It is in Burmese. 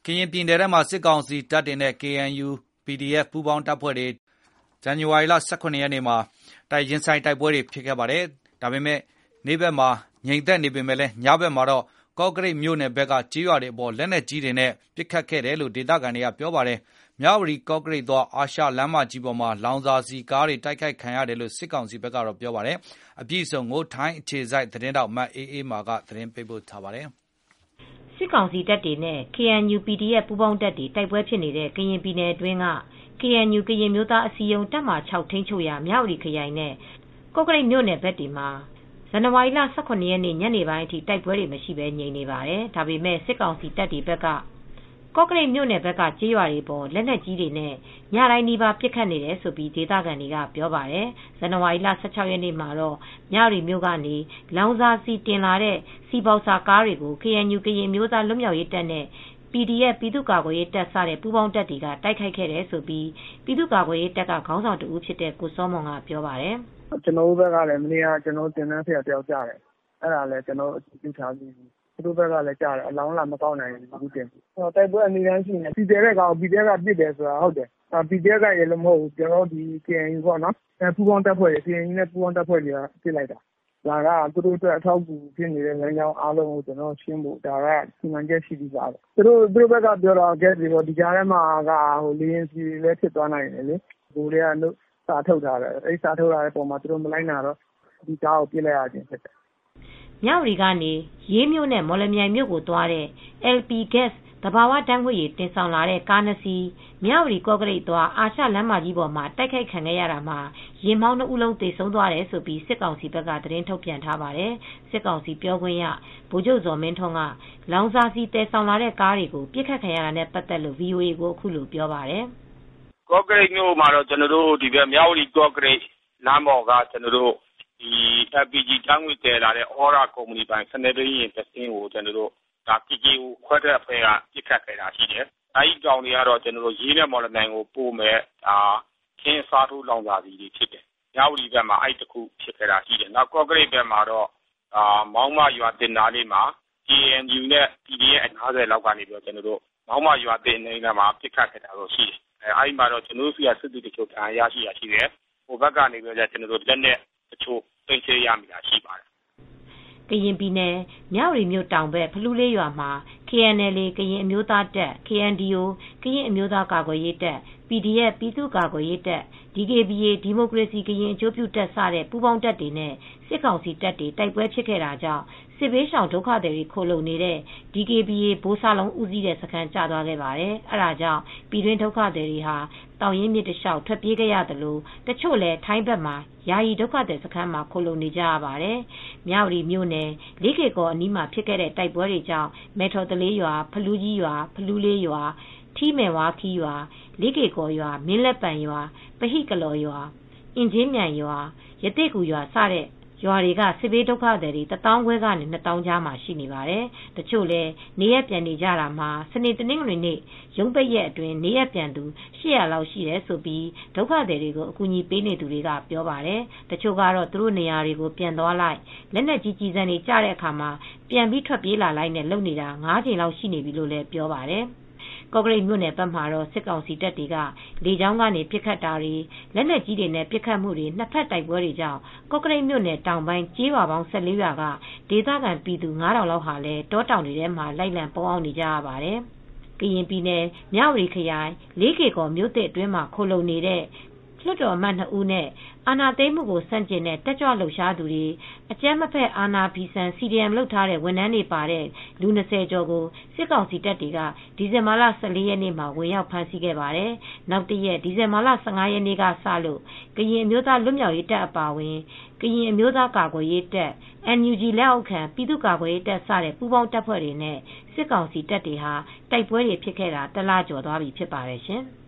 ရင်ပြည်နယ်ထဲမှာစစ်ကောင်စီတပ်တွေနဲ့ KNU PDF ပူးပေါင်းတပ်ဖွဲ့တွေဇန်နဝါရီလ ၁၇ ရက်နေ့မှာရင်ဆိုင်တိုက်ပွဲတွေဖြစ်ခဲ့ပါတယ်။ ဒါပေမဲ့နေ့ဘက်မှာငြိမ်သက်နေပေမဲ့ညဘက်မှာတော့ကော့ကရိတ်မြို့နယ်ဘက်ကကျေးရွာတွေအပေါ်လက်နက်ကြီးတွေနဲ့ပစ်ခတ်ခဲ့တယ်လို့ဒေသခံတွေကပြောပါတယ်။ မြဝတီကော့ကရိတ်သွားအာရှလမ်းမကြီးပေါ်မှာလောင်စာဆီကားတွေတိုက်ခိုက်ခံရတယ်လို့စစ်ကောင်စီဘက်ကပြောပါတယ်။ အပြည့်အစုံကိုထိုင်းအခြေစိုက်သတင်းထောက်မအေးအေးမာကသတင်းပေးပို့ထားပါတယ်။ စစ်ကောင်စီတပ်တွေနဲ့ KNU PDF ပူးပေါင်းတပ်တွေတိုက်ပွဲဖြစ်နေတဲ့ကရင်ပြည်နယ်အတွင်းက KNU ကရင်အမျိုးသားအစည်းအရုံးတပ်မဟာ 6 ထိန်းချုပ်ရာမြဝတီခရိုင်နဲ့ကော့ကရိတ်မြို့နယ်ဘက်တွေမှာဇန်နဝါရီလ ၁၇ ရက်နေ့ညနေပိုင်းအထိတိုက်ပွဲတွေမရှိဘဲငြိမ်နေပါတယ်။ ဒါပေမဲ့စစ်ကောင်စီတပ်တွေဘက်ကကော့ကရိတ်မြို့နယ်ဘက်ကကျေးရွာတွေပေါ်လက်နက်ကြီးတွေနဲ့ညတိုင်းနီးပါးပစ်ခတ်နေတယ်လို့ဒေသခံတွေကပြောပါတယ်။ ဇန်နဝါရီလ ၁၆ ရက်နေ့မှာတော့မြဝတီမြို့ကနေလောင်စာဆီတင်လာတဲ့ဆီဘောက်ဆာကားတွေကို KNU ကရင်အမျိုးသားလွတ်မြောက်ရေးတပ်နဲ့ PDF ပြည်သူ့ကာကွယ်ရေးတပ်စတဲ့ပူးပေါင်းတပ်တွေကတိုက်ခိုက်ခဲ့တယ်လို့ပြည်သူ့ကာကွယ်ရေးတပ်ကခေါင်းဆောင်တဦးဖြစ်တဲ့ကိုစောမွန်ကပြောပါတယ်။ "ကျနော်တို့ဘက်ကလည်းမနေ့ကသင်တန်းဆရာတယောက်ကျတယ်။ အဲဒါလည်းကျနော်တို့အတည်ပြုထားပြီးပြီ။ သူတို့ဘက်ကလည်းကျတယ်အလောင်းလာမကောက်နိုင်ဘူးအခုချိန်ထိတိုက်ပွဲကနေ့တိုင်းရှိနေတယ်ဆီသယ်တဲ့ကားကို PDF ကပစ်တယ်ဆိုတာဟုတ်တယ်။ PDF ကရယ်လို့မဟုတ်ဘူးKNU ပူးပေါင်းတပ်ဖွဲ့တွေကပစ်လိုက်တာဒါကသူတို့အတွက်အထောက်အကူဖြစ်နေတဲ့လမ်းကြောင်းအားလုံးကိုရှင်းဖို့ဒါကစီမံချက်ရှိပြီးသားသူတို့ဘက်ကပြောတာဂက်စ်တွေပေါ့ဒီကြားထဲမှာကလေယာဉ်ဆီတွေလည်းဖြစ်သွားနိုင်တယ်လေ။ဗိုလ်တွေကစာထုတ်ထားတယ်အဲဒီစာထုတ်ထားတဲ့အပေါ်မှာသူတို့မလိုက်နာတော့ဒီကားကိုပစ်လိုက်ရခြင်းဖြစ်တယ်။ " မြဝတီကနေရေးမြို့နဲ့မော်လမြိုင်မြို့ကိုသွားတဲ့ LP Gas သဘာဝဓါတ်ငွေ့ရည်တင်ဆောင်လာတဲ့ကား2စီးမြဝတီကော့ကရိတ်သွားအာရှလမ်းမကြီးပေါ်မှာတိုက်ခိုက်ခံရတာမှာယာဉ်မောင်း2ဦးလုံးသေဆုံးသွားတယ်လို့စစ်ကောင်စီဘက်ကသတင်းထုတ်ပြန်ထားပါတယ်။ စစ်ကောင်စီပြောခွင့်ရဗိုလ်ချုပ်ဇော်မင်းထွန်းကလောင်စာဆီသယ်ဆောင်လာတဲ့ကားတွေကိုပစ်ခတ်ခံရတာနဲ့ပတ်သက်လို့ VOA ကိုအခုလိုပြောပါတယ်။ "ကော့ကရိတ်မြို့မှာတော့မြဝတီကော့ကရိတ်လမ်းပေါ်ကLPG ဓါတ်ငွေ့သယ်လာတဲ့သြရကုမ္ပဏီပိုင်စနေဘီးယာဉ်တစီးကိုKJO ခွဲထွက်အဖွဲ့ကပစ်ခတ်ခဲ့တာရှိတယ်။အဲဒီကောင်တွေကတော့ရေးနဲ့မော်လမြိုင်ကိုပို့မယ့်ထင်းအစားထိုးလောင်စာဆီတွေဖြစ်တယ်။မြဝတီဘက်မှာအဲဒီတခုဖြစ်ခဲ့တာရှိတယ်။နောက်ကော့ကရိတ်ဘက်မှာတော့မောင်းမရွာသစ်နားလေးမှာ KNU နဲ့ PDF 50လောက်ကနေမောင်းမရွာသစ်အနီးမှာပစ်ခတ်ခဲ့တာရှိတယ်။အဲဒီမှာတော့ကျနော်တို့ဆီကစစ်သည်တချို့ဒဏ်ရာရရှိတာရှိတယ်။ဟိုဘက်ကနေလက်နက်တချို့သိမ်းဆည်းရမိတာရှိပါတယ်။ " ကရင်ပြည်နယ်မြဝတီမြို့တောင်ဘက်ဖလူးလေးရွာမှာ KNLA ကရင်အမျိုးသားတပ်KNDO ကရင်အမျိုးသားကာကွယ်ရေးတပ်PDF ပြည်သူ့ကာကွယ်ရေးတပ် DKBA ဒီမိုကရေစီကရင်အကျိုးပြုတပ်စတဲ့ပူးပေါင်းတပ်တွေနဲ့စစ်ကောင်စီတပ်တွေတိုက်ပွဲဖြစ်ခဲ့တာကြောင့်စစ်ဘေးရှောင်ဒုက္ခသည်တွေခိုလှုံနေတဲ့ DKBA ဗိုလ်စလုံးဦးစီးတဲ့စခန်းကျသွားခဲ့ပါတယ်။ အဲဒါကြောင့်ပြည်တွင်းဒုက္ခသည်တွေဟာသောင်ရင်းမြစ်တလျှောက်ထွက်ပြေးခဲ့ရသလိုတချို့လည်းထိုင်းဘက်မှာယာယီဒုက္ခသည်စခန်းမှာခိုလှုံနေကြရပါတယ်။ မြဝတီမြို့နယ်လေးကေ့ကော်အနီးမှာဖြစ်ခဲ့တဲ့တိုက်ပွဲတွေကြောင့်မဲ့ထော်သလေးရွာဖလူးကြီးရွာဖလူးလေးရွာထီးမဲ့ဝါးခီးရွာလေးကေ့ကော်ရွာမင်းလက်ပံရွာပဟိကလော်ရွာအင်ကြင်းမြိုင်ရွာရသေ့ဂူရွာစတဲ့ရွာတွေကစစ်ဘေးဒုက္ခသည်တွေ1သောင်းခွဲကနေ2သောင်းကြားမှာရှိနေပါတယ်။ တချို့လည်းနေရပ်ပြန်နေကြတာမှာစနေတနင်္ဂနွေနေ့ရုံးပိတ်ရက်အတွင်းနေရပ်ပြန်သူ800လောက်ရှိတယ်လို့ဒုက္ခသည်တွေကိုအကူညီပေးနေသူတွေကပြောပါတယ်။ တချို့ကတော့သူတို့နေရာတွေကိုပြန်သွားလိုက်လက်နက်ကြီးကျည်ဆံတွေကျတဲ့အခါပြန်ပြီးထွက်ပြေးလာလိုက်နဲ့လုပ်နေတာ5ကြိမ်လောက်ရှိနေပြီလို့လည်းပြောပါတယ်။ ကော့ကရိတ်မြို့နယ်ဘက်မှာတော့စစ်ကောင်စီတပ်တွေကလေကြောင်းကနေပစ်ခတ်တာတွေလက်နက်ကြီးတွေနဲ့ပစ်ခတ်မှုတွေနှစ်ဖက်တိုက်ပွဲတွေကြောင့်ကော့ကရိတ်မြို့နယ်တောင်ပိုင်းကျေးရွာပေါင်း14ရွာကဒေသခံပြည်သူ9000လောက်ဟာလည်းတောတောင်တွေထဲမှာလိုက်လံပုန်းအောင်းနေကြရပါတယ်။ ကရင်ပြည်နယ်မြဝတီခရိုင်လေးကေ့ကော်မြို့သစ်အတွင်းမှာခိုလှုံနေတဲ့လွှတ်တော်အမတ်2ဦးနဲ့အာဏာသိမ်းမှုကိုဆန့်ကျင်တဲ့တက်ကြွလှုပ်ရှားသူတွေအကြမ်းမဖက်အာဏာဖီဆန် CDM လုပ်ထားတဲ့ဝန်ထမ်းတွေပါတဲ့လူ20ကျော်ကိုစစ်ကောင်စီတပ်တွေကဒီဇင်ဘာလ14ရက်နေ့မှာဝင်ရောက်ဖမ်းဆီးခဲ့ပါတယ်။ နောက်တရက်ဒီဇင်ဘာလ15ရက်နေ့ကစလို့ကရင်အမျိုးသားလွတ်မြောက်ရေးတပ်အပါအဝင်ကရင်အမျိုးသားကာကွယ်ရေးတပ် NUG လက်အောက်ခံပြည်သူ့ကာကွယ်ရေးတပ်စတဲ့ပူးပေါင်းတပ်ဖွဲ့တွေနဲ့စစ်ကောင်စီတပ်တွေဟာတိုက်ပွဲတွေဖြစ်ခဲ့တာ1လကျော်သွားပြီဖြစ်ပါတယ်ရှင်။